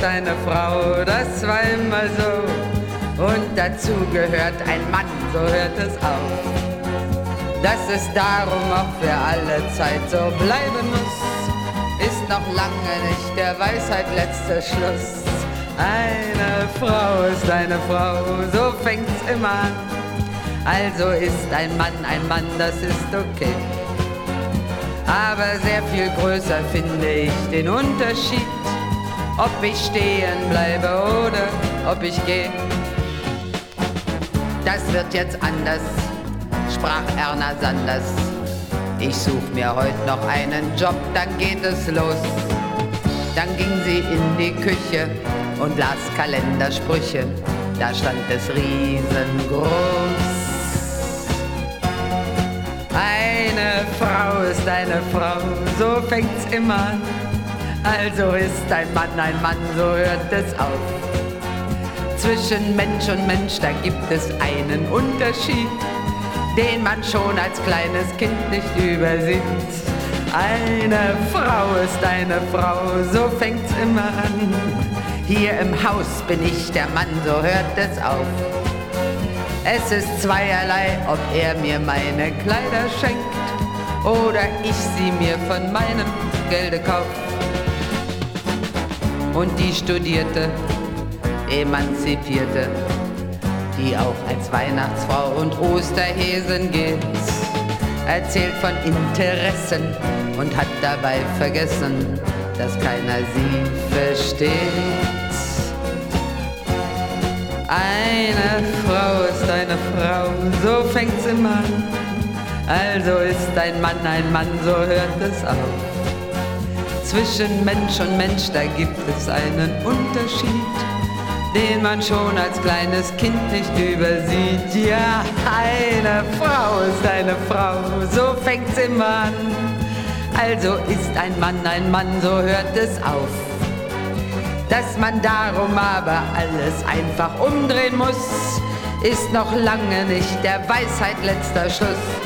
eine Frau, das war immer so. Und dazu gehört ein Mann, so hört es auf. Dass es darum auch für alle Zeit so bleiben muss, ist noch lange nicht der Weisheit letzter Schluss. Eine Frau ist eine Frau, so fängt's immer an. Also ist ein Mann, das ist okay. Aber sehr viel größer finde ich den Unterschied, ob ich stehen bleibe oder ob ich gehe. Das wird jetzt anders, sprach Erna Sanders. Ich such mir heute noch einen Job, dann geht es los. Dann ging sie in die Küche und las Kalendersprüche. Da stand es riesengroß. Eine Frau ist eine Frau, so fängt's immer an. Also ist ein Mann, so hört es auf. Zwischen Mensch und Mensch, da gibt es einen Unterschied, den man schon als kleines Kind nicht übersieht. Eine Frau ist eine Frau, so fängt's immer an. Hier im Haus bin ich der Mann, so hört es auf. Es ist zweierlei, ob er mir meine Kleider schenkt oder ich sie mir von meinem Gelde kauf. Und die Studierte, Emanzipierte, die auch als Weihnachtsfrau und Osterhäsin geht, erzählt von Interessen und hat dabei vergessen, dass keiner sie versteht. Eine Frau ist eine Frau, so fängt's immer an. Also ist ein Mann, so hört es auf. Zwischen Mensch und Mensch, da gibt es einen Unterschied, den man schon als kleines Kind nicht übersieht. Ja, eine Frau ist eine Frau, so fängt's immer an. Also ist ein Mann, so hört es auf. Dass man darum aber alles einfach umdrehen muss, ist noch lange nicht der Weisheit letzter Schluss.